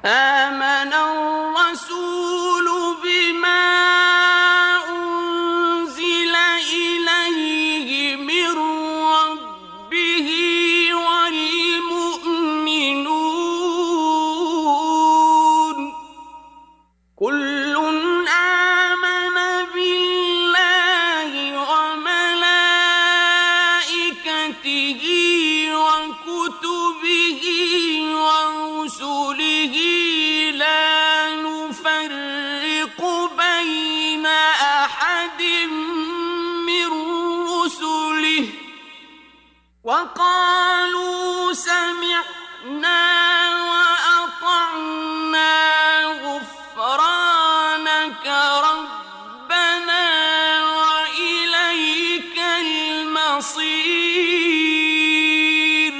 آمن الرسول بما أنزل إليه من ربه والمؤمنون كل آمن بالله وملائكته وكتبه ورسله لا نفرق بين أحد من رسله وقالوا سمعنا وأطعنا غفرانك ربنا وإليك المصير.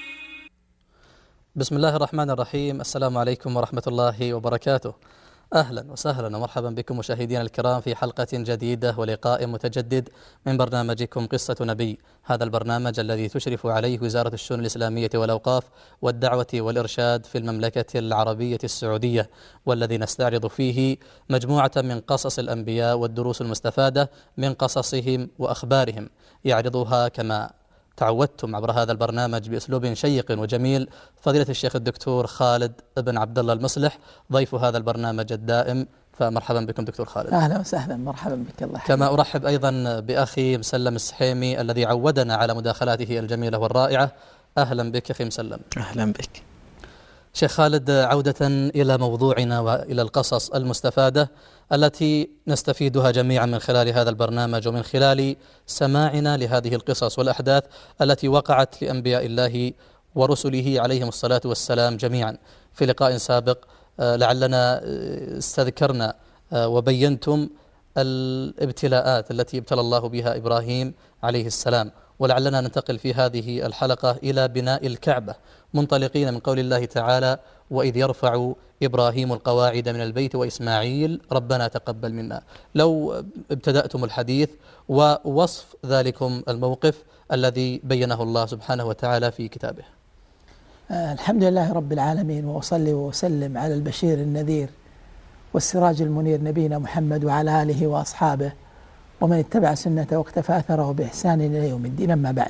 بسم الله الرحمن الرحيم. السلام عليكم ورحمة الله وبركاته. أهلا وسهلا ومرحبا بكم مشاهدينا الكرام في حلقة جديدة ولقاء متجدد من برنامجكم قصة نبي، هذا البرنامج الذي تشرف عليه وزارة الشؤون الإسلامية والأوقاف والدعوة والإرشاد في المملكة العربية السعودية، والذي نستعرض فيه مجموعة من قصص الأنبياء والدروس المستفادة من قصصهم وأخبارهم، يعرضها كما تعودتم عبر هذا البرنامج بأسلوب شيق وجميل فضيلة الشيخ الدكتور خالد بن عبد الله المصلح، ضيف هذا البرنامج الدائم، فمرحبا بكم دكتور خالد. أهلا وسهلا، مرحبا بك. الله يحفظك. كما أرحب أيضا بأخي مسلم السحيمي الذي عودنا على مداخلاته الجميلة والرائعة. أهلا بك أخي مسلم. أهلا بك شيخ خالد، عودة إلى موضوعنا وإلى القصص المستفادة التي نستفيدها جميعا من خلال هذا البرنامج ومن خلال سماعنا لهذه القصص والأحداث التي وقعت لأنبياء الله ورسله عليهم الصلاة والسلام جميعا. في لقاء سابق لعلنا استذكرنا وبينتم الابتلاءات التي ابتلى الله بها إبراهيم عليه السلام، ولعلنا ننتقل في هذه الحلقة إلى بناء الكعبة منطلقين من قول الله تعالى: وإذ يرفع إبراهيم القواعد من البيت وإسماعيل ربنا تقبل منا. لو ابتدأتم الحديث ووصف ذلكم الموقف الذي بينه الله سبحانه وتعالى في كتابه. الحمد لله رب العالمين، وأصلي وأسلم على البشير النذير والسراج المنير نبينا محمد وعلى آله وأصحابه ومن اتبع سنته واقتفى أثره بإحسان إلى يوم الدين. أما بعد،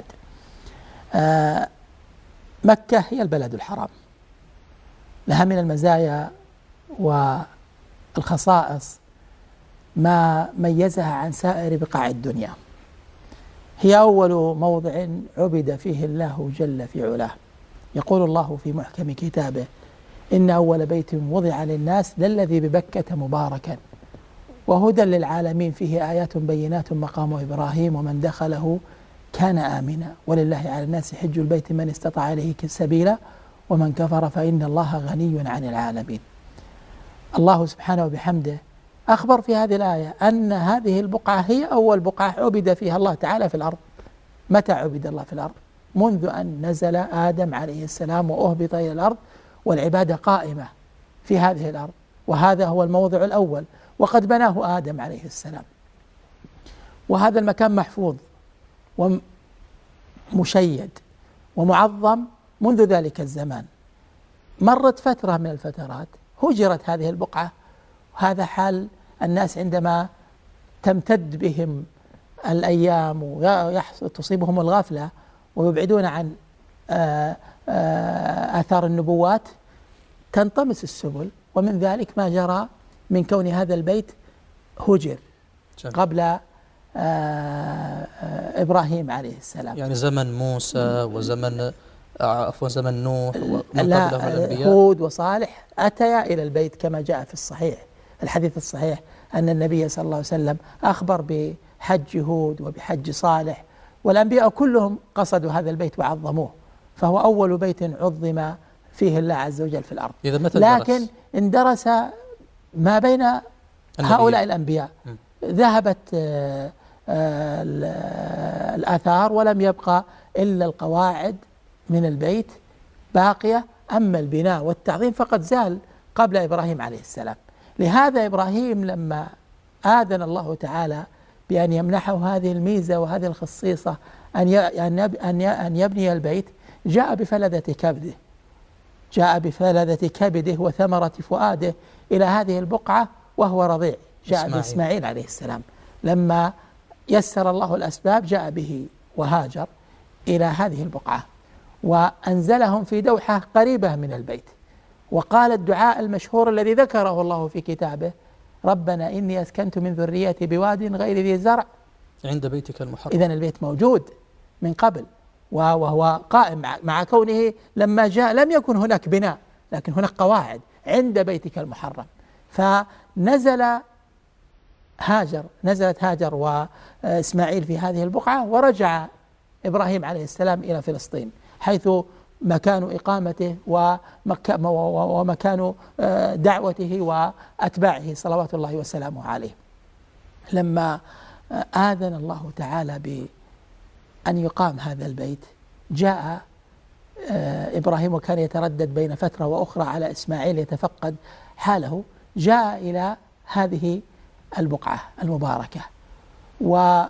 مكة هي البلد الحرام، لها من المزايا والخصائص ما ميزها عن سائر بقاع الدنيا. هي أول موضع عبد فيه الله جل في علاه. يقول الله في محكم كتابه: إن أول بيت وضع للناس للذي ببكة مباركا وهدى للعالمين فيه آيات بينات مقام إبراهيم ومن دخله كان آمنا ولله على الناس حج البيت من استطاع إليه سبيلا ومن كفر فإن الله غني عن العالمين. الله سبحانه وبحمده أخبر في هذه الآية أن هذه البقعة هي أول بقعة عبد فيها الله تعالى في الأرض. متى عبد الله في الأرض؟ منذ أن نزل آدم عليه السلام وأهبط إلى الأرض، والعبادة قائمة في هذه الأرض، وهذا هو الموضع الأول، وقد بناه آدم عليه السلام. وهذا المكان محفوظ ومشيد ومعظم منذ ذلك الزمان. مرت فترة من الفترات هجرت هذه البقعة، وهذا حال الناس عندما تمتد بهم الأيام وتصيبهم الغفلة ويبعدون عن آثار النبوات، تنطمس السبل، ومن ذلك ما جرى من كون هذا البيت هجر قبل إبراهيم عليه السلام. يعني زمن موسى وزمن زمن نوح ومن قبله الأنبياء، هود وصالح أتيا إلى البيت كما جاء في الصحيح، الحديث الصحيح أن النبي صلى الله عليه وسلم أخبر بحج هود وبحج صالح، والأنبياء كلهم قصدوا هذا البيت وعظموه، فهو أول بيت عظم فيه الله عز وجل في الأرض. لكن اندرس ما بين هؤلاء الأنبياء، ذهبت الآثار ولم يبقى إلا القواعد من البيت باقية، أما البناء والتعظيم فقد زال قبل إبراهيم عليه السلام. لهذا إبراهيم لما آذن الله تعالى بأن يمنحه هذه الميزة وهذه الخصيصة أن يبني البيت، جاء بفلذة كبده، جاء بفلذة كبده وثمرة فؤاده إلى هذه البقعة وهو رضيع، جاء بإسماعيل عليه السلام. لما يسر الله الأسباب جاء به وهاجر إلى هذه البقعة، وأنزلهم في دوحة قريبة من البيت، وقال الدعاء المشهور الذي ذكره الله في كتابه: ربنا إني أسكنت من ذريتي بواد غير ذي زرع عند بيتك المحرم. إذن البيت موجود من قبل وهو قائم، مع كونه لما جاء لم يكن هناك بناء، لكن هناك قواعد عند بيتك المحرم. فنزلت هاجر وإسماعيل في هذه البقعة، ورجع إبراهيم عليه السلام إلى فلسطين حيث مكان إقامته ومكان دعوته وأتباعه صلوات الله وسلامه عليه. لما آذن الله تعالى بأن يقام هذا البيت جاء إبراهيم، وكان يتردد بين فترة وأخرى على إسماعيل يتفقد حاله، جاء إلى هذه البقعة المباركة، وبوأ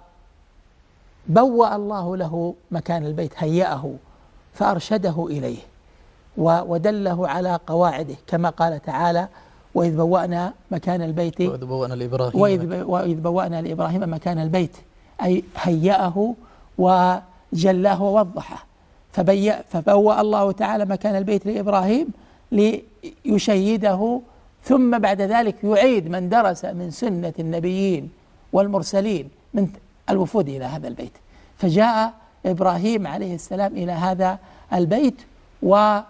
الله له مكان البيت، هيأه فأرشده إليه ودله على قواعده، كما قال تعالى: وإذ بوأنا مكان البيت وإذ بوأنا لإبراهيم مكان البيت، أي هيأه وجلاه ووضحه. فبوأ الله تعالى مكان البيت لإبراهيم ليشيده، ثم بعد ذلك يعيد من درس من سنة النبيين والمرسلين من الوفود إلى هذا البيت. فجاء إبراهيم عليه السلام إلى هذا البيت وبناه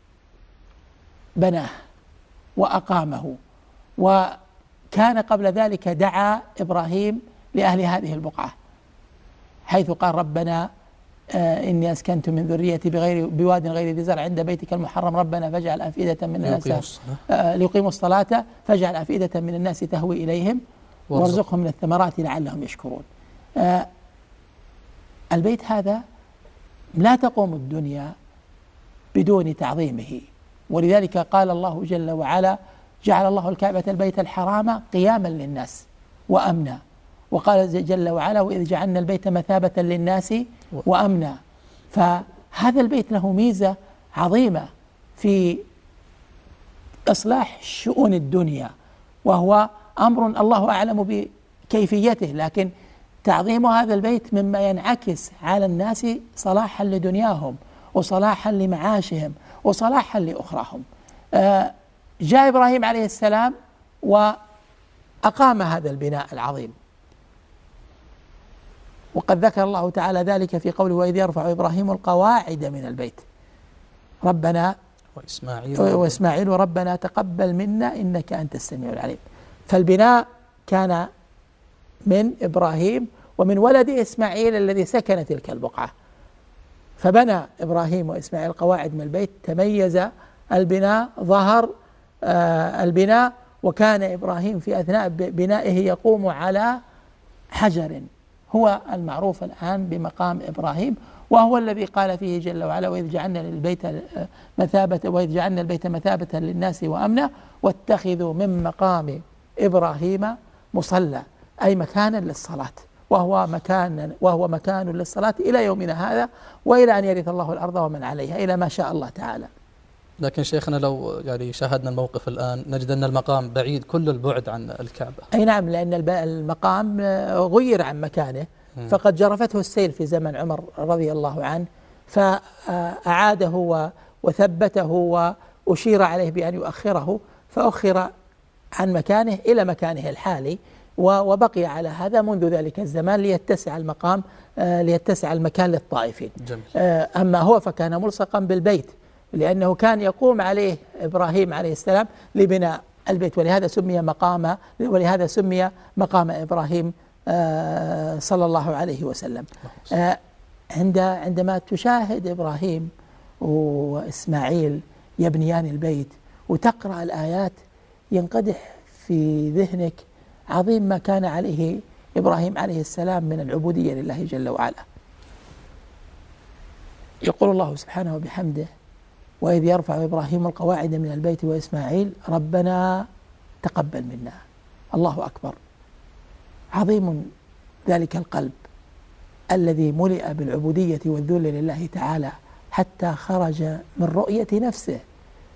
وأقامه، وكان قبل ذلك دعا إبراهيم لأهل هذه البقعة حيث قال: ربنا إني أسكنت من ذريتي بواد غير ذي زرع عند بيتك المحرم ربنا فاجعل أفئدة من الناس ليقيموا الصلاة فاجعل أفئدة من الناس تهوي إليهم وارزقهم من الثمرات لعلهم يشكرون. البيت هذا لا تقوم الدنيا بدون تعظيمه، ولذلك قال الله جل وعلا: جعل الله الكعبة البيت الحرام قياما للناس وأمنا، وقال جل وعلا: وإذ جعلنا البيت مثابة للناس وأمنا. فهذا البيت له ميزة عظيمة في إصلاح شؤون الدنيا، وهو أمر الله أعلم بكيفيته، لكن تعظيم هذا البيت مما ينعكس على الناس صلاحا لدنياهم وصلاحا لمعاشهم وصلاحا لأخراهم. جاء إبراهيم عليه السلام وأقام هذا البناء العظيم، وقد ذكر الله تعالى ذلك في قوله: وإذ يرفع إبراهيم القواعد من البيت ربنا وإسماعيل ربنا تقبل منا إنك أنت السميع العليم. فالبناء كان من إبراهيم ومن ولد إسماعيل الذي سكن تلك البقعة، فبنى إبراهيم وإسماعيل قواعد من البيت، تميز البناء، ظهر البناء، وكان إبراهيم في أثناء بنائه يقوم على حجر هو المعروف الآن بمقام إبراهيم، وهو الذي قال فيه جل وعلا: وإذ جعلنا البيت مثابة للناس وأمنا واتخذوا من مقام إبراهيم مصلى، أي مكانا للصلاة، وهو مكان للصلاة إلى يومنا هذا، وإلى أن يرث الله الأرض ومن عليها، إلى ما شاء الله تعالى. لكن شيخنا لو شاهدنا الموقف الآن نجد أن المقام بعيد كل البعد عن الكعبة. أي نعم، لأن المقام غير عن مكانه، فقد جرفته السيل في زمن عمر رضي الله عنه، فأعاده وثبته وأشير عليه بأن يؤخره، فأخر عن مكانه إلى مكانه الحالي، وبقي على هذا منذ ذلك الزمان ليتسع المكان للطائفين. أما هو فكان ملصقا بالبيت، لأنه كان يقوم عليه إبراهيم عليه السلام لبناء البيت، ولهذا سمي مقام إبراهيم صلى الله عليه وسلم. عندما تشاهد إبراهيم وإسماعيل يبنيان البيت وتقرأ الآيات ينقدح في ذهنك عظيم ما كان عليه إبراهيم عليه السلام من العبودية لله جل وعلا. يقول الله سبحانه وبحمده: وإذ يرفع إبراهيم القواعد من البيت وإسماعيل ربنا تقبل منا. الله أكبر، عظيم ذلك القلب الذي ملئ بالعبودية والذل لله تعالى حتى خرج من رؤية نفسه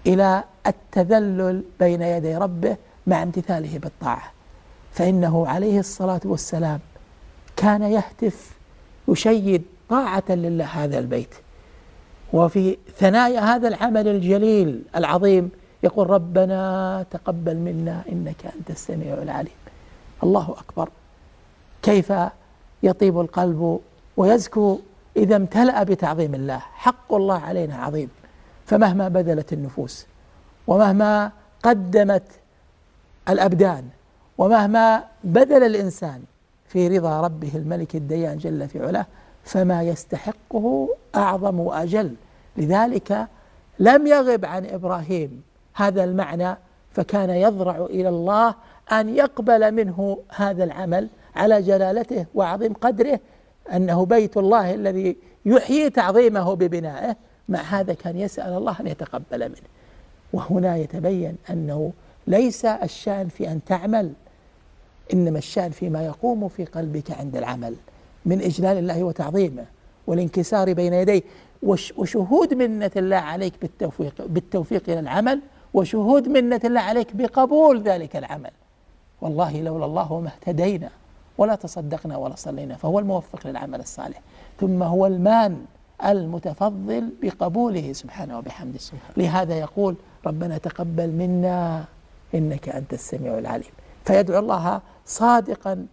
إلى التذلل بين يدي ربه مع امتثاله بالطاعة. فإنه عليه الصلاة والسلام كان يهتف يشيد طاعة لله هذا البيت، وفي ثنايا هذا العمل الجليل العظيم يقول ربنا تقبل منا إنك أنت السميع العليم. الله أكبر، كيف يطيب القلب ويزكو إذا امتلأ بتعظيم الله. حق الله علينا عظيم، فمهما بذلت النفوس ومهما قدمت الأبدان ومهما بذل الإنسان في رضا ربه الملك الديان جل في علاه فما يستحقه أعظم وأجل. لذلك لم يغب عن إبراهيم هذا المعنى، فكان يضرع إلى الله أن يقبل منه هذا العمل على جلالته وعظيم قدره، أنه بيت الله الذي يحيي تعظيمه ببنائه. مع هذا كان يسأل الله أن يتقبل منه. وهنا يتبين أنه ليس الشأن في أن تعمل، إنما الشأن فيما يقوم في قلبك عند العمل من إجلال الله وتعظيمه والانكسار بين يديه، وشهود منة الله عليك بالتوفيق إلى العمل، وشهود منة الله عليك بقبول ذلك العمل. والله لولا الله ما اهتدينا ولا تصدقنا ولا صلينا، فهو الموفق للعمل الصالح، ثم هو المان المتفضل بقبوله سبحانه وبحمده. لهذا يقول ربنا تقبل منا إنك أنت السميع العليم، فيدعو الله صادقا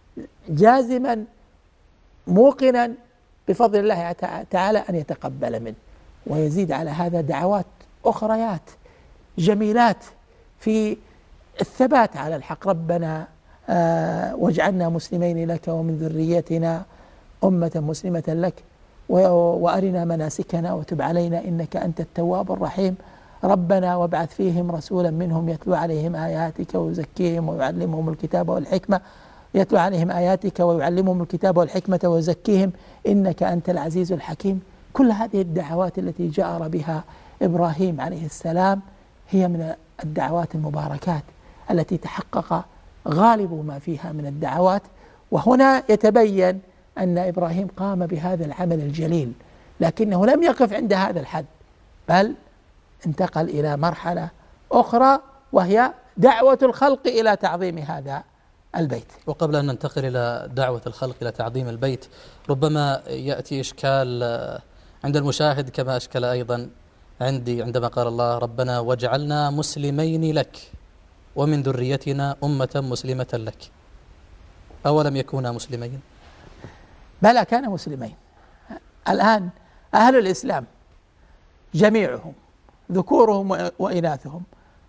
جازما موقنا بفضل الله تعالى أن يتقبل منه. ويزيد على هذا دعوات أخريات جميلات في الثبات على الحق. ربنا واجعلنا مسلمين لك ومن ذريتنا أمة مسلمة لك وأرنا مناسكنا وتب علينا إنك أنت التواب الرحيم. ربنا وابعث فيهم رسولا منهم يتلو عليهم آياتك ويزكيهم ويعلمهم الكتاب والحكمة يتلو عليهم آياتك ويعلمهم الكتاب والحكمة ويزكيهم إنك أنت العزيز الحكيم. كل هذه الدعوات التي جأر بها إبراهيم عليه السلام هي من الدعوات المباركات التي تحقق غالب ما فيها من الدعوات. وهنا يتبين أن إبراهيم قام بهذا العمل الجليل، لكنه لم يقف عند هذا الحد، بل انتقل إلى مرحلة أخرى وهي دعوة الخلق إلى تعظيم هذا البيت. وقبل أن ننتقل إلى دعوة الخلق إلى تعظيم البيت، ربما يأتي إشكال عند المشاهد كما أشكل أيضا عندي عندما قال الله ربنا واجعلنا مسلمين لك ومن ذريتنا أمة مسلمة لك. أولم يكونا مسلمين؟ بلى كان مسلمين. الآن أهل الإسلام جميعهم ذكورهم وإناثهم،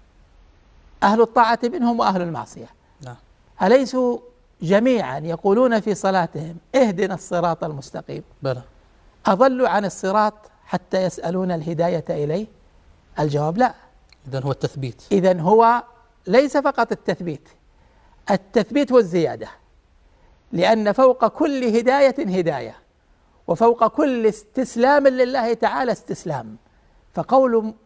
أهل الطاعة منهم وأهل المعصية، نعم. أليسوا جميعا يقولون في صلاتهم اهدنا الصراط المستقيم؟ بلى. أضلوا عن الصراط حتى يسألون الهداية إليه؟ الجواب لا. إذن هو التثبيت. إذن هو ليس فقط التثبيت والزيادة، لأن فوق كل هداية هداية، وفوق كل استسلام لله تعالى استسلام. فقول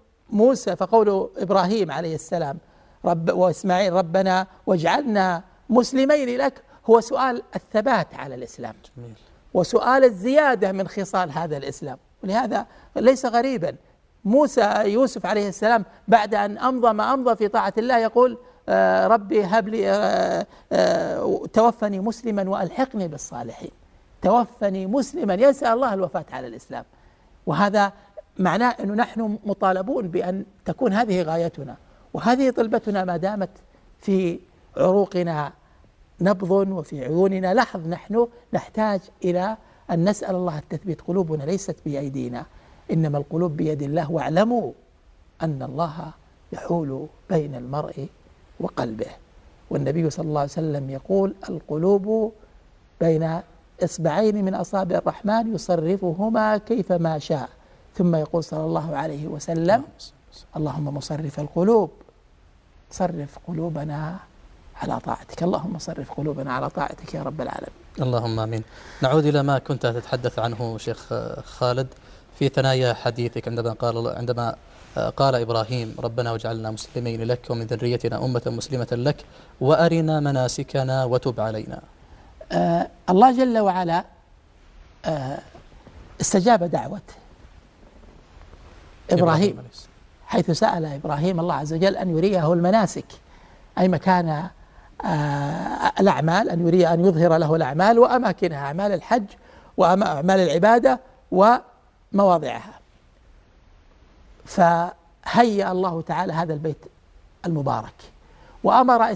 إبراهيم عليه السلام وإسماعيل ربنا واجعلنا مسلمين لك هو سؤال الثبات على الإسلام، جميل. وسؤال الزيادة من خصال هذا الإسلام. ولهذا ليس غريبا يوسف عليه السلام بعد أن أمضى ما أمضى في طاعة الله يقول ربي هب لي توفني مسلما وألحقني بالصالحين. توفني مسلما، يسأل الله الوفاة على الإسلام. وهذا معناه أنه نحن مطالبون بأن تكون هذه غايتنا وهذه طلبتنا ما دامت في عروقنا نبض وفي عيوننا لحظ. نحن نحتاج إلى أن نسأل الله التثبيت. قلوبنا ليست بأيدينا، إنما القلوب بيد الله، واعلموا أن الله يحول بين المرء وقلبه. والنبي صلى الله عليه وسلم يقول القلوب بين إصبعين من أصابع الرحمن يصرفهما كيفما شاء. ثم يقول صلى الله عليه وسلم اللهم مصرف القلوب صرف قلوبنا على طاعتك. اللهم صرف قلوبنا على طاعتك يا رب العالمين. اللهم آمين. نعود إلى ما كنت تتحدث عنه شيخ خالد في ثنايا حديثك عندما قال إبراهيم ربنا واجعلنا مسلمين لك ومن ذريتنا أمة مسلمة لك وأرنا مناسكنا وتب علينا. الله جل وعلا استجاب دعوة إبراهيم حيث سأل إبراهيم الله عز وجل أن يريه المناسك، أي مكان الأعمال، أن يريه أن يظهر له الأعمال وأماكنها، أعمال الحج وأعمال العبادة ومواضعها. فهيأ الله تعالى هذا البيت المبارك، وأمر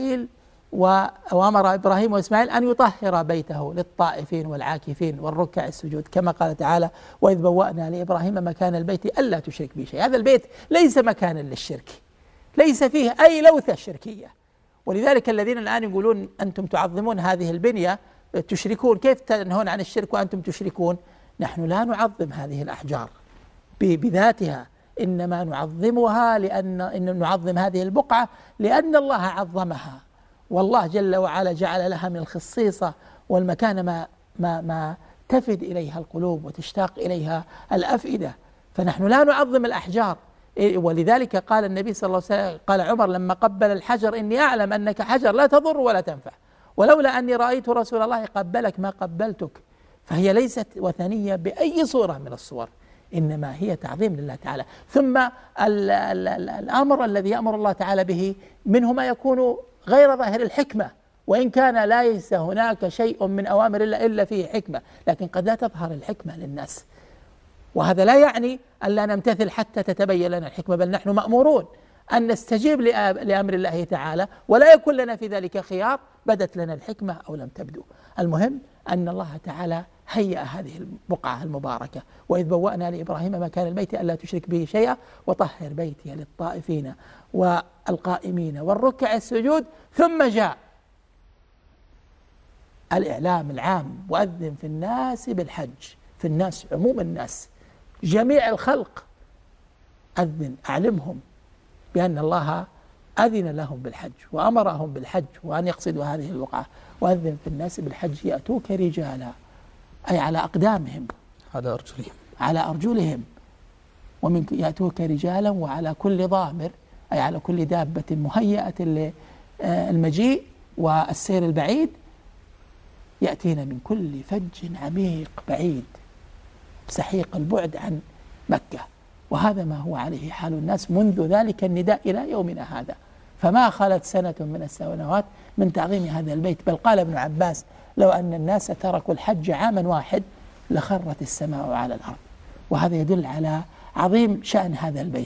إبراهيم وإسماعيل أن يطهر بيته للطائفين والعاكفين والركع السجود، كما قال تعالى: وإذ بوأنا لإبراهيم مكان البيت ألا تشرك بي شيء. هذا البيت ليس مكانا للشرك، ليس فيه أي لوثة شركية. ولذلك الذين الآن يقولون أنتم تعظمون هذه البنية تشركون، كيف تنهون عن الشرك وأنتم تشركون؟ نحن لا نعظم هذه الأحجار بذاتها، إنما نعظمها إن نعظم هذه البقعة لأن الله عظمها، والله جل وعلا جعل لها من الخصيصة والمكان ما تفد إليها القلوب وتشتاق إليها الأفئدة. فنحن لا نعظم الأحجار. ولذلك قال النبي صلى الله عليه وسلم، قال عمر لما قبل الحجر: إني أعلم أنك حجر لا تضر ولا تنفع، ولولا أني رأيت رسول الله قبلك ما قبلتك. فهي ليست وثنية بأي صورة من الصور، إنما هي تعظيم لله تعالى. ثم الأمر الذي يأمر الله تعالى به منه ما يكون غير ظاهر الحكمة، وإن كان ليس هناك شيء من أوامر الله إلا فيه حكمة، لكن قد لا تظهر الحكمة للناس، وهذا لا يعني أن لا نمتثل حتى تتبين لنا الحكمة، بل نحن مأمورون أن نستجيب لأمر الله تعالى، ولا يكون لنا في ذلك خيار، بدت لنا الحكمة أو لم تبدو. المهم أن الله تعالى هيأ هذه البقعة المباركة: وإذ بوأنا لإبراهيم مكان البيت ألا تشرك به شيئا وطهر بيتي للطائفين والقائمين والركع السجود. ثم جاء الإعلام العام: وأذن في الناس بالحج، في الناس عموم الناس جميع الخلق، أذن أعلمهم بأن الله أذن لهم بالحج وأمرهم بالحج وأن يقصدوا هذه البقعة. وأذن في الناس بالحج يأتوك رجالا، أي على أقدامهم، على أرجلهم، ومن يأتوك رجالا وعلى كل ضامر، أي على كل دابة مهيئة للمجيء والسير البعيد، يأتين من كل فج عميق بعيد سحيق البعد عن مكة. وهذا ما هو عليه حال الناس منذ ذلك النداء إلى يومنا هذا، فما خلت سنة من السنوات من تعظيم هذا البيت. بل قال ابن عباس: لو أن الناس تركوا الحج عاما واحد لخرت السماء على الأرض. وهذا يدل على عظيم شأن هذا البيت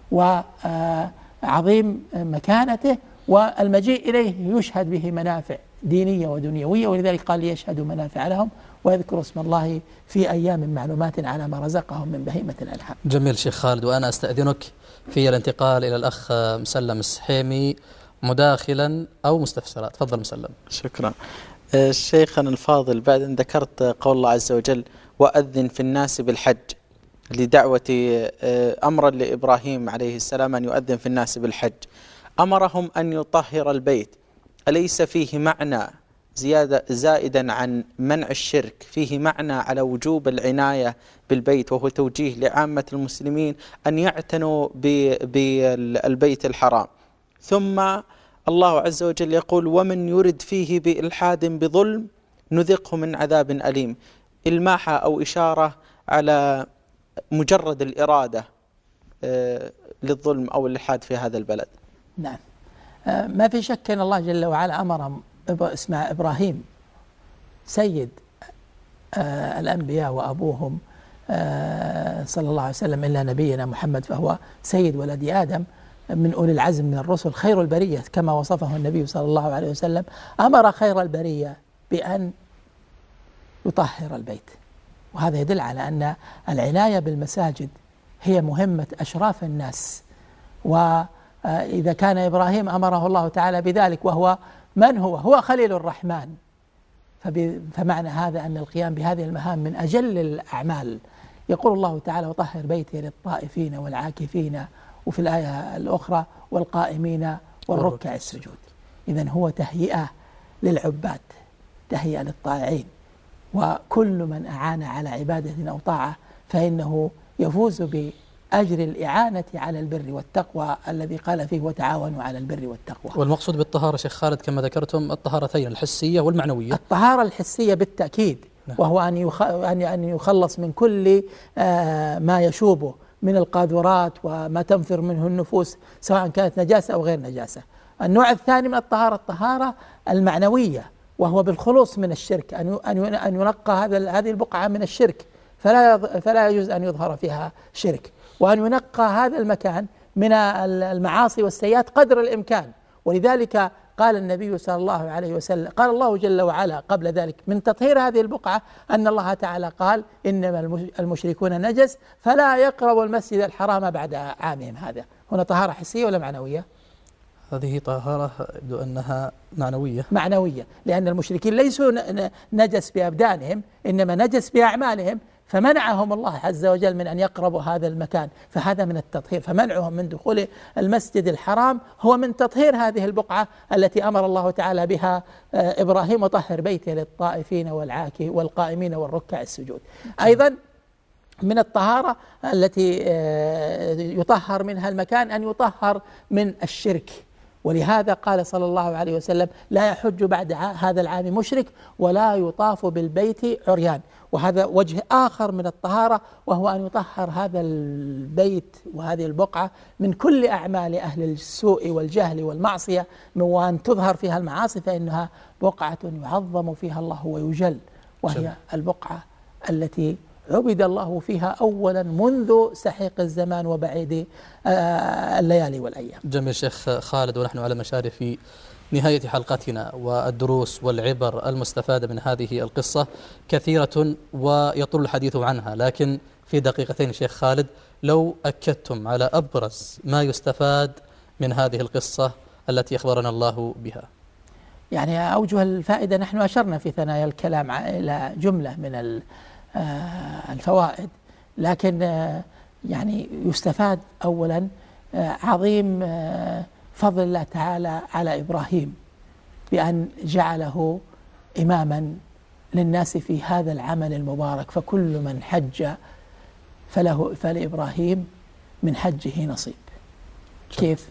وعظيم مكانته، والمجيء إليه يشهد به منافع دينية ودنيوية، ولذلك قال: ليشهدوا منافع لهم ويذكروا اسم الله في أيام معلومات على ما رزقهم من بهيمة الأنعام. جميل شيخ خالد، وأنا أستأذنك في الانتقال إلى الأخ مسلم السحيمي مداخلا أو مستفسرات. تفضل مسلم. شكرا. شيخنا الفاضل، بعد أن ذكرت قول الله عز وجل: وأذن في الناس بالحج، لدعوة أمرا لإبراهيم عليه السلام أن يؤذن في الناس بالحج، أمرهم أن يطهر البيت، أليس فيه معنى زائدا عن منع الشرك، فيه معنى على وجوب العناية بالبيت، وهو توجيه لعامة المسلمين أن يعتنوا بالبيت الحرام؟ ثم الله عز وجل يقول: ومن يرد فيه بإلحاد بظلم نذقه من عذاب أليم. إلماحة أو إشارة على مجرد الإرادة للظلم أو الإلحاد في هذا البلد. نعم، ما في شك أن الله جل وعلا أمر إبراهيم سيد الأنبياء وأبوهم صلى الله عليه وسلم إلا نبينا محمد، فهو سيد ولد آدم من أولي العزم من الرسل، خير البرية كما وصفه النبي صلى الله عليه وسلم. أمر خير البرية بأن يطهر البيت، وهذا يدل على أن العناية بالمساجد هي مهمة أشراف الناس. وإذا كان إبراهيم أمره الله تعالى بذلك، وهو من هو خليل الرحمن، فمعنى هذا أن القيام بهذه المهام من أجل الأعمال. يقول الله تعالى: وطهر بيتي للطائفين والعاكفين، وفي الآية الأخرى: والقائمين والركع السجود. إذن هو تهيئة للعباد، تهيئة للطائعين، وكل من أعان على عبادة أو طاعة فإنه يفوز بأجر الإعانة على البر والتقوى الذي قال فيه: وتعاونوا على البر والتقوى. والمقصود بالطهارة شيخ خالد كما ذكرتم الطهارتين الحسية والمعنوية. الطهارة الحسية بالتأكيد، وهو أن يخلص من كل ما يشوبه من القاذورات وما تنفر منه النفوس سواء كانت نجاسة أو غير نجاسة. النوع الثاني من الطهارة المعنوية، وهو بالخلوص من الشرك، أن ينقى هذه البقعة من الشرك، فلا يجوز أن يظهر فيها شرك، وأن ينقى هذا المكان من المعاصي والسيئات قدر الإمكان. ولذلك قال النبي صلى الله عليه وسلم، قال الله جل وعلا قبل ذلك من تطهير هذه البقعة أن الله تعالى قال إنما المشركون نجس فلا يقربوا المسجد الحرام بعد عامهم هذا. هنا طهارة حسية ولا معنوية؟ هذه طهارة يبدو أنها معنوية، لأن المشركين ليسوا نجس بأبدانهم، إنما نجس بأعمالهم، فمنعهم الله عز وجل من أن يقربوا هذا المكان، فهذا من التطهير. فمنعهم من دخول المسجد الحرام هو من تطهير هذه البقعة التي أمر الله تعالى بها إبراهيم: وطهر بيتي للطائفين والقائمين والركع السجود. أيضا من الطهارة التي يطهر منها المكان أن يطهر من الشرك، ولهذا قال صلى الله عليه وسلم: لا يحج بعد هذا العام مشرك ولا يطاف بالبيت عريان. وهذا وجه آخر من الطهارة، وهو أن يطهر هذا البيت وهذه البقعة من كل أعمال أهل السوء والجهل والمعصية، وأن تظهر فيها المعاصي، فإنها بقعة يعظم فيها الله ويجل، وهي البقعة التي عبد الله فيها أولا منذ سحيق الزمان وبعيد الليالي والأيام. جميل شيخ خالد، ونحن على مشارف نهاية حلقتنا، والدروس والعبر المستفادة من هذه القصة كثيرة ويطول الحديث عنها، لكن في دقيقتين شيخ خالد لو أكدتم على أبرز ما يستفاد من هذه القصة التي أخبرنا الله بها. يعني أوجه الفائدة نحن أشرنا في ثنايا الكلام إلى جملة من الفوائد، لكن يعني يستفاد أولا عظيم فضل الله تعالى على إبراهيم بأن جعله إماما للناس في هذا العمل المبارك، فكل من حج فلإبراهيم من حجه نصيب. كيف؟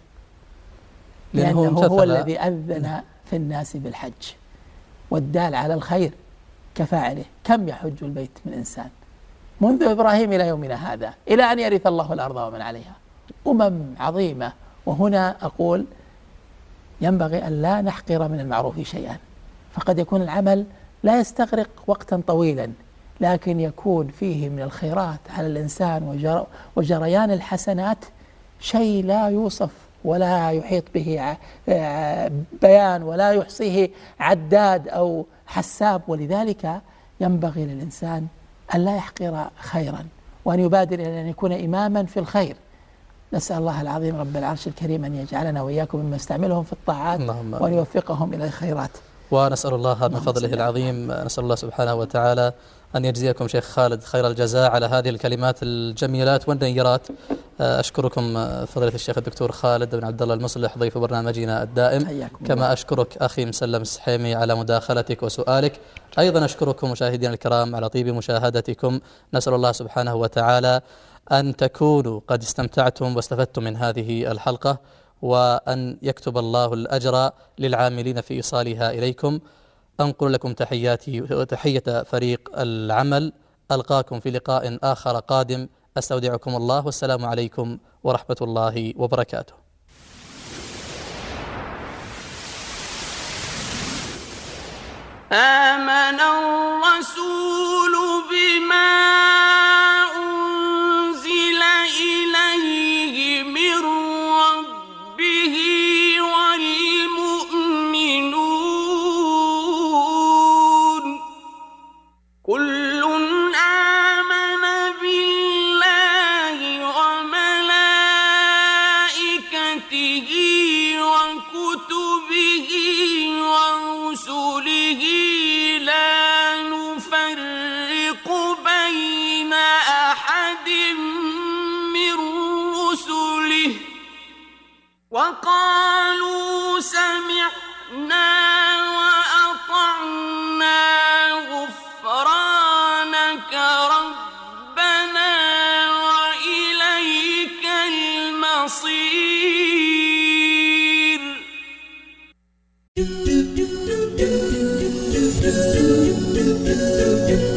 لأنه هو الذي أذن في الناس بالحج، والدال على الخير كفاعله. كم يحج البيت من إنسان منذ إبراهيم إلى يومنا هذا، إلى أن يرث الله الأرض ومن عليها، عظيمة. وهنا أقول ينبغي أن لا نحقر من المعروف شيئا، فقد يكون العمل لا يستغرق وقتا طويلا، لكن يكون فيه من الخيرات على الإنسان وجريان الحسنات شيء لا يوصف ولا يحيط به بيان ولا يحصيه عداد أو حساب. ولذلك ينبغي للإنسان أن لا يحقر خيرا، وأن يبادر إلى أن يكون إماما في الخير. نسأل الله العظيم رب العرش الكريم أن يجعلنا وإياكم مما يستعملهم في الطاعات، وأن يوفقهم إلى الخيرات. ونسأل الله من فضله العظيم، نسأل الله سبحانه وتعالى أن يجزيكم شيخ خالد خير الجزاء على هذه الكلمات الجميلات والنيرات. أشكركم فضيلة الشيخ الدكتور خالد بن عبد الله المصلح ضيف برنامجنا الدائم، كما أشكرك أخي مسلم السحيمي على مداخلتك وسؤالك. أيضا أشكركم مشاهدينا الكرام على طيب مشاهدتكم. نسأل الله سبحانه وتعالى أن تكونوا قد استمتعتم واستفدتم من هذه الحلقة، وأن يكتب الله الأجر للعاملين في إيصالها إليكم. أنقل لكم تحياتي وتحية فريق العمل. ألقاكم في لقاء آخر قادم، أستودعكم الله، والسلام عليكم ورحمة الله وبركاته. آمن الرسول بما أنزل إليه من ربه والمؤمنون كل آمن بالله وملائكته وكتبه ورسله لا نفرق بين أحد من رسله وقالوا سمعنا وأطعنا غفرانك ربنا وإليك المصير.